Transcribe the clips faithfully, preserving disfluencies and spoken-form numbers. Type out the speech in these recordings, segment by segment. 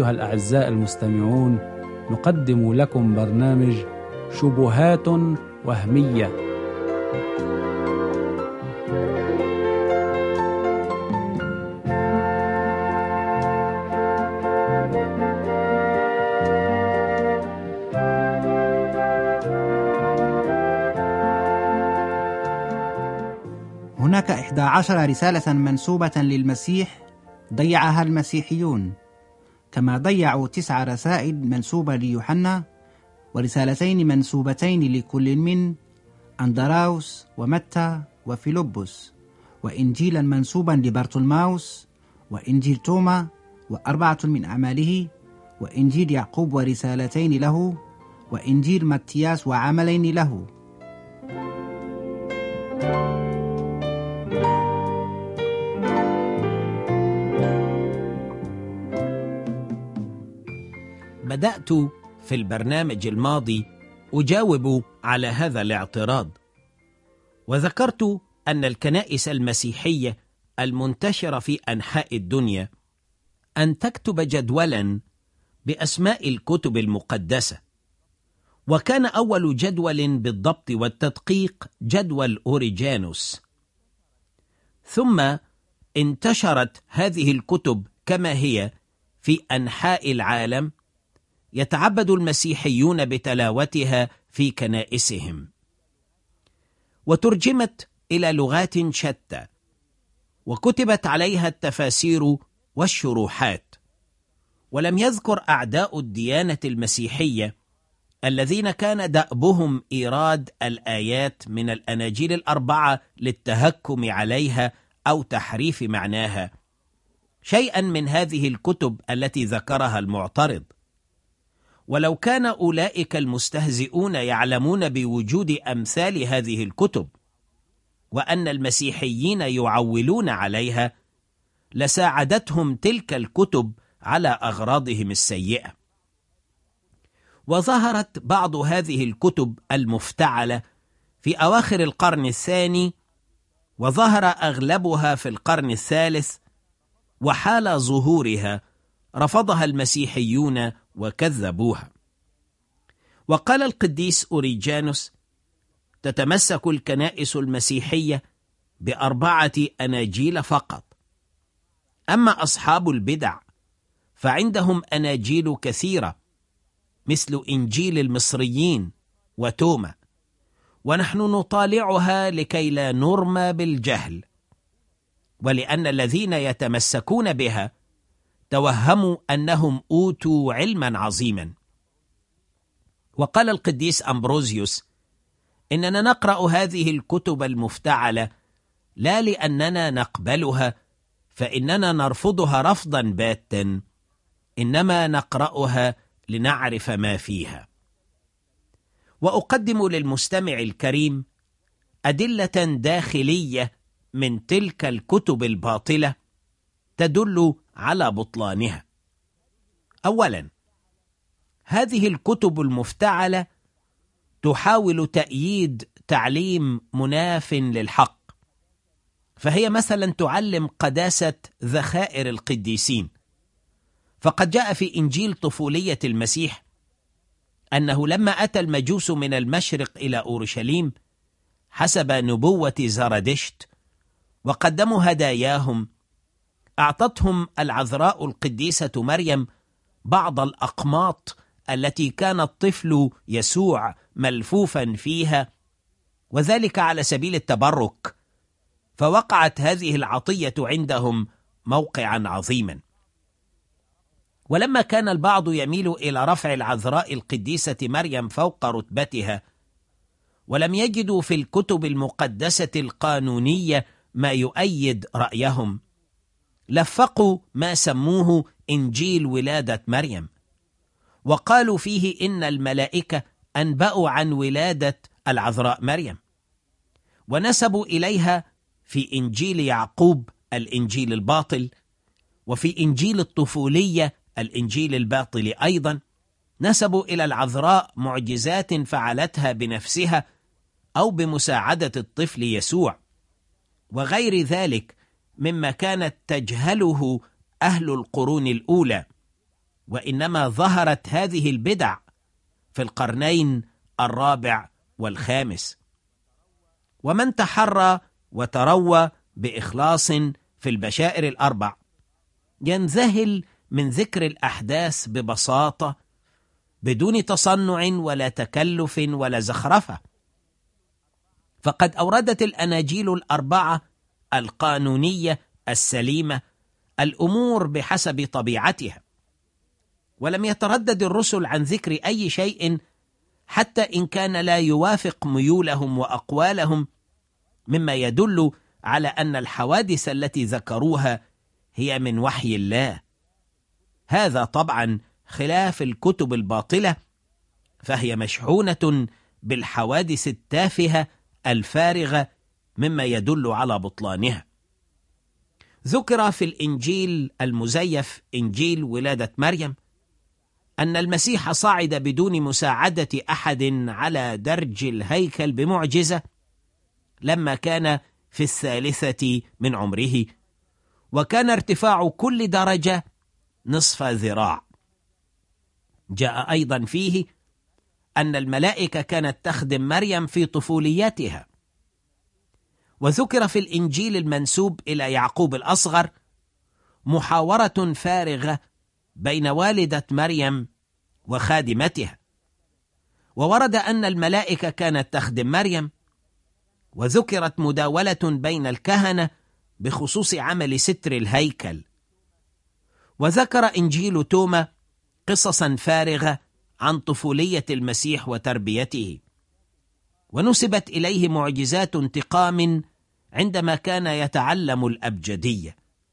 أيها الأعزاء المستمعون، نقدم لكم برنامج شبهات وهمية. هناك إحدى عشر رسالة منسوبة للمسيح ضيعها المسيحيون، كما ضيعوا تسع رسائل منسوبة ليوحنا، ورسالتين منسوبتين لكل من أندراوس ومتى وفيلبس، وإنجيلا منسوبا لبرتولماوس، وإنجيل توما، وأربعة من أعماله، وإنجيل يعقوب ورسالتين له، وإنجيل متياس وعملين له. بدأت في البرنامج الماضي أجاوب على هذا الاعتراض، وذكرت أن الكنائس المسيحية المنتشرة في أنحاء الدنيا أن تكتب جدولا بأسماء الكتب المقدسة، وكان أول جدول بالضبط والتدقيق جدول أوريجانوس. ثم انتشرت هذه الكتب كما هي في أنحاء العالم، يتعبد المسيحيون بتلاوتها في كنائسهم، وترجمت إلى لغات شتى، وكتبت عليها التفاسير والشروحات. ولم يذكر أعداء الديانة المسيحية الذين كان دأبهم إيراد الآيات من الأناجيل الأربعة للتهكم عليها أو تحريف معناها شيئا من هذه الكتب التي ذكرها المعترض. ولو كان أولئك المستهزئون يعلمون بوجود أمثال هذه الكتب وأن المسيحيين يعولون عليها، لساعدتهم تلك الكتب على أغراضهم السيئة. وظهرت بعض هذه الكتب المفتعلة في أواخر القرن الثاني، وظهر أغلبها في القرن الثالث، وحال ظهورها رفضها المسيحيون وكذبوها. وقال القديس أوريجانوس: تتمسك الكنائس المسيحية بأربعة أناجيل فقط، أما أصحاب البدع فعندهم أناجيل كثيرة مثل إنجيل المصريين وتوما، ونحن نطالعها لكي لا نرمى بالجهل، ولأن الذين يتمسكون بها توهموا أنهم أوتوا علما عظيما. وقال القديس أمبروزيوس: إننا نقرأ هذه الكتب المفتعلة لا لأننا نقبلها، فإننا نرفضها رفضا باتا، إنما نقرأها لنعرف ما فيها. وأقدم للمستمع الكريم أدلة داخلية من تلك الكتب الباطلة تدل على بطلانها. أولا، هذه الكتب المفتعلة تحاول تأييد تعليم مناف للحق، فهي مثلا تعلم قداسة ذخائر القديسين، فقد جاء في إنجيل طفولية المسيح أنه لما أتى المجوس من المشرق إلى أورشليم حسب نبوة زردشت وقدموا هداياهم، أعطتهم العذراء القديسة مريم بعض الأقماط التي كان الطفل يسوع ملفوفا فيها، وذلك على سبيل التبرك، فوقعت هذه العطية عندهم موقعا عظيما. ولما كان البعض يميل إلى رفع العذراء القديسة مريم فوق رتبتها، ولم يجدوا في الكتب المقدسة القانونية ما يؤيد رأيهم، لفقوا ما سموه إنجيل ولادة مريم، وقالوا فيه إن الملائكة أنبأوا عن ولادة العذراء مريم، ونسبوا إليها في إنجيل يعقوب الإنجيل الباطل، وفي إنجيل الطفولية الإنجيل الباطل أيضا نسبوا إلى العذراء معجزات فعلتها بنفسها أو بمساعدة الطفل يسوع، وغير ذلك مما كانت تجهله أهل القرون الأولى، وإنما ظهرت هذه البدع في القرنين الرابع والخامس. ومن تحرى وتروى بإخلاص في البشائر الأربع ينذهل من ذكر الأحداث ببساطة بدون تصنع ولا تكلف ولا زخرفة، فقد أوردت الأناجيل الأربعة القانونية السليمة الأمور بحسب طبيعتها، ولم يتردد الرسل عن ذكر أي شيء حتى إن كان لا يوافق ميولهم وأقوالهم، مما يدل على أن الحوادث التي ذكروها هي من وحي الله. هذا طبعا خلاف الكتب الباطلة، فهي مشحونة بالحوادث التافهة الفارغة، مما يدل على بطلانها. ذكر في الإنجيل المزيف إنجيل ولادة مريم أن المسيح صعد بدون مساعدة أحد على درج الهيكل بمعجزة لما كان في الثالثة من عمره، وكان ارتفاع كل درجة نصف ذراع. جاء أيضا فيه أن الملائكة كانت تخدم مريم في طفوليتها. وذكر في الإنجيل المنسوب إلى يعقوب الأصغر محاورة فارغة بين والدة مريم وخادمتها، وورد أن الملائكة كانت تخدم مريم، وذكرت مداولة بين الكهنة بخصوص عمل ستر الهيكل. وذكر إنجيل توما قصصا فارغة عن طفولية المسيح وتربيته، ونسبت إليه معجزات انتقام عندما كان يتعلم الأبجدية.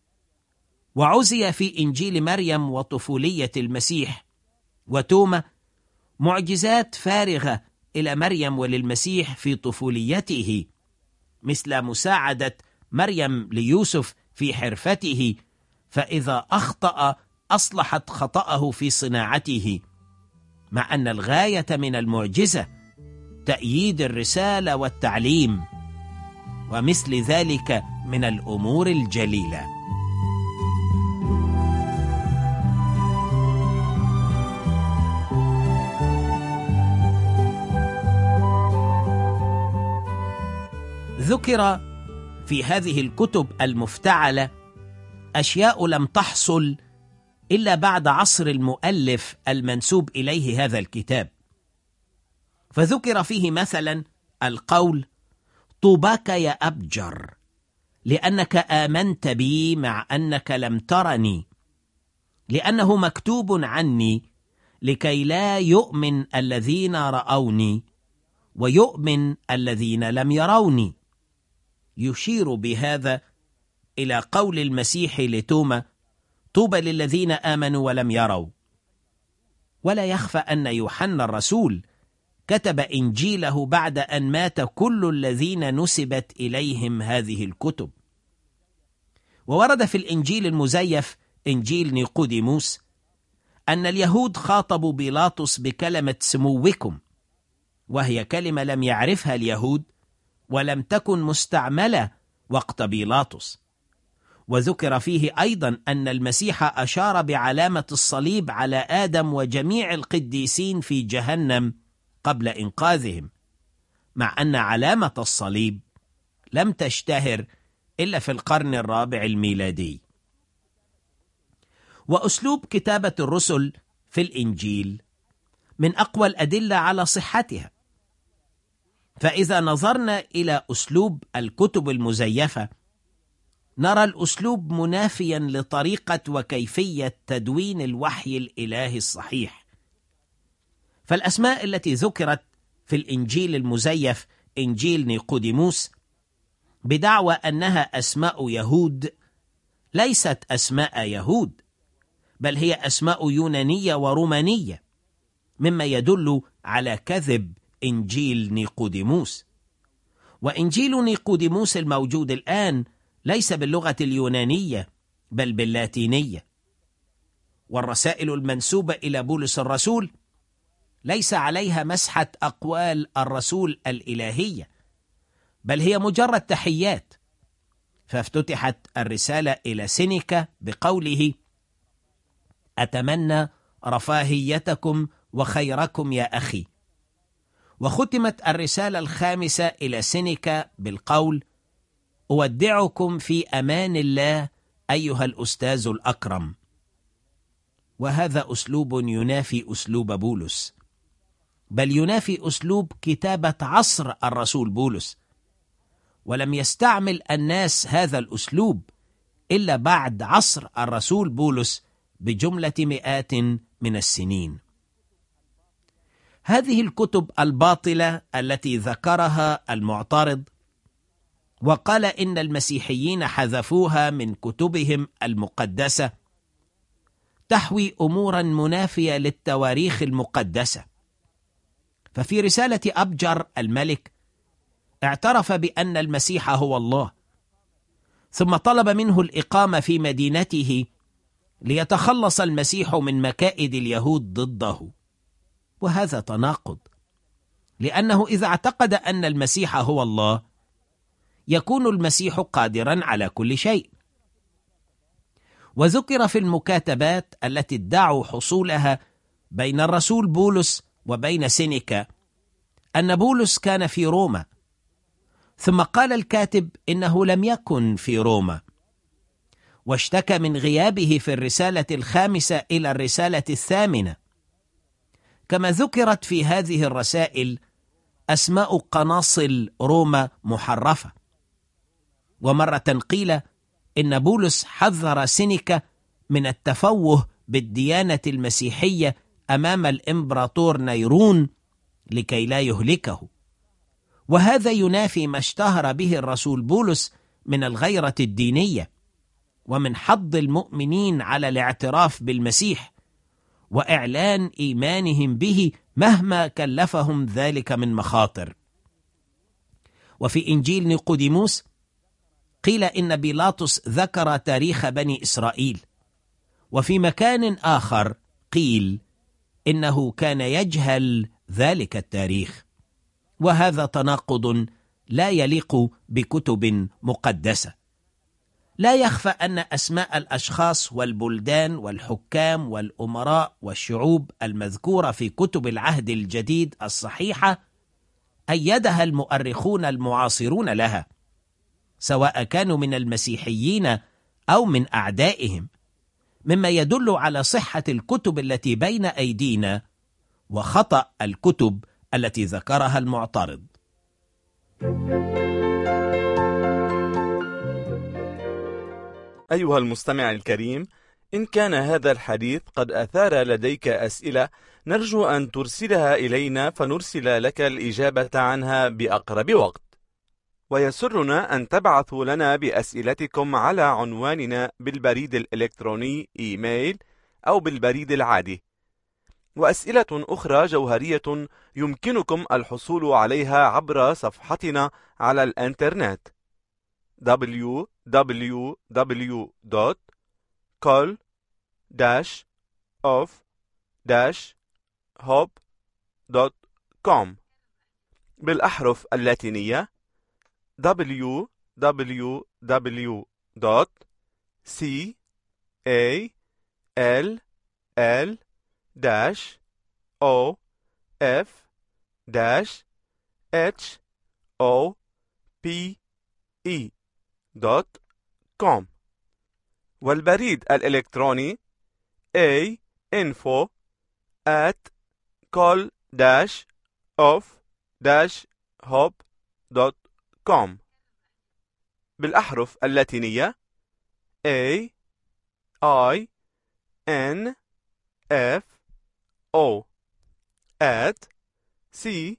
وعزي في إنجيل مريم وطفولية المسيح وتوما معجزات فارغة إلى مريم وللمسيح في طفوليته، مثل مساعدة مريم ليوسف في حرفته، فإذا أخطأ أصلحت خطأه في صناعته، مع أن الغاية من المعجزة تأييد الرسالة والتعليم، ومثل ذلك من الأمور الجليلة. ذكر في هذه الكتب المفتعلة أشياء لم تحصل إلا بعد عصر المؤلف المنسوب إليه هذا الكتاب. فذكر فيه مثلا القول: طوباك يا أبجر لأنك آمنت بي مع أنك لم ترني، لأنه مكتوب عني لكي لا يؤمن الذين رأوني ويؤمن الذين لم يروني. يشير بهذا إلى قول المسيح لتوما: طوبى للذين آمنوا ولم يروا. ولا يخفى أن يوحنا الرسول كتب إنجيله بعد أن مات كل الذين نسبت إليهم هذه الكتب. وورد في الإنجيل المزيف إنجيل نيقوديموس أن اليهود خاطبوا بيلاطس بكلمة سموكم، وهي كلمة لم يعرفها اليهود ولم تكن مستعملة وقت بيلاطس. وذكر فيه أيضا أن المسيح أشار بعلامة الصليب على آدم وجميع القديسين في جهنم قبل إنقاذهم، مع أن علامة الصليب لم تشتهر إلا في القرن الرابع الميلادي. وأسلوب كتابة الرسل في الإنجيل من أقوى الأدلة على صحتها. فإذا نظرنا إلى أسلوب الكتب المزيفة نرى الأسلوب منافيا لطريقة وكيفية تدوين الوحي الإلهي الصحيح. فالأسماء التي ذكرت في الإنجيل المزيف إنجيل نيقوديموس بدعوى أنها أسماء يهود ليست أسماء يهود، بل هي أسماء يونانية ورومانية، مما يدل على كذب إنجيل نيقوديموس. وإنجيل نيقوديموس الموجود الآن ليس باللغة اليونانية بل باللاتينية. والرسائل المنسوبة إلى بولس الرسول ليس عليها مسحة أقوال الرسول الإلهية، بل هي مجرد تحيات. فافتتحت الرسالة إلى سينيكا بقوله: أتمنى رفاهيتكم وخيركم يا أخي. وختمت الرسالة الخامسة إلى سينيكا بالقول: أودعكم في أمان الله أيها الأستاذ الأكرم. وهذا أسلوب ينافي أسلوب بولس، بل ينافي أسلوب كتابة عصر الرسول بولس، ولم يستعمل الناس هذا الأسلوب إلا بعد عصر الرسول بولس بجملة مئات من السنين. هذه الكتب الباطلة التي ذكرها المعترض وقال إن المسيحيين حذفوها من كتبهم المقدسة تحوي أمورا منافية للتواريخ المقدسة. ففي رسالة أبجر الملك اعترف بأن المسيح هو الله، ثم طلب منه الإقامة في مدينته ليتخلص المسيح من مكائد اليهود ضده. وهذا تناقض، لأنه إذا اعتقد أن المسيح هو الله يكون المسيح قادرا على كل شيء. وذكر في المكاتبات التي ادعوا حصولها بين الرسول بولس وبين سينيكا أن بولس كان في روما، ثم قال الكاتب إنه لم يكن في روما، واشتكى من غيابه في الرسالة الخامسة إلى الرسالة الثامنة. كما ذكرت في هذه الرسائل أسماء قناصل روما محرفة. ومرة قيل إن بولس حذر سينيكا من التفوه بالديانة المسيحية أمام الإمبراطور نيرون لكي لا يهلكه، وهذا ينافي ما اشتهر به الرسول بولس من الغيرة الدينية ومن حض المؤمنين على الاعتراف بالمسيح وإعلان إيمانهم به مهما كلفهم ذلك من مخاطر. وفي إنجيل نيقوديموس قيل إن بيلاطس ذكر تاريخ بني إسرائيل، وفي مكان آخر قيل إنه كان يجهل ذلك التاريخ. وهذا تناقض لا يليق بكتب مقدسة. لا يخفى أن أسماء الأشخاص والبلدان والحكام والأمراء والشعوب المذكورة في كتب العهد الجديد الصحيحة أيدها المؤرخون المعاصرون لها، سواء كانوا من المسيحيين أو من أعدائهم، مما يدل على صحة الكتب التي بين أيدينا وخطأ الكتب التي ذكرها المعترض. أيها المستمع الكريم، إن كان هذا الحديث قد أثار لديك أسئلة نرجو أن ترسلها إلينا فنرسل لك الإجابة عنها بأقرب وقت. ويسرنا أن تبعثوا لنا بأسئلتكم على عنواننا بالبريد الإلكتروني إيميل أو بالبريد العادي. وأسئلة أخرى جوهرية يمكنكم الحصول عليها عبر صفحتنا على الإنترنت دبليو دبليو دبليو دوت كول داش أوف داش هوب دوت كوم بالأحرف اللاتينية دبليو دبليو دبليو دوت سي إيه إل إل داش أو إف داش إتش أو بي إي دوت كوم والبريد الإلكتروني A info at call dash of dash hop دوت كوم بالأحرف اللاتينية A I N F O at C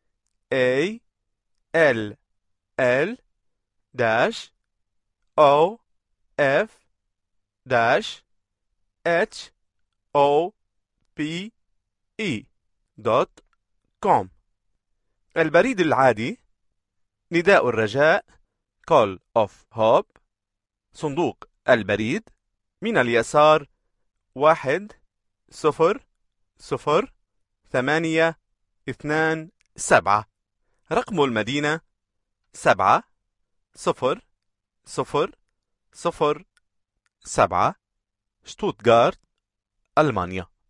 A L L dash O F dash H O P E دوت كوم. البريد العادي نداء الرجاء Call of Hope، صندوق البريد من اليسار واحد صفر صفر ثمانية اثنان سبعة، رقم المدينة سبعة صفر صفر صفر سبعة، شتوتغارت، ألمانيا.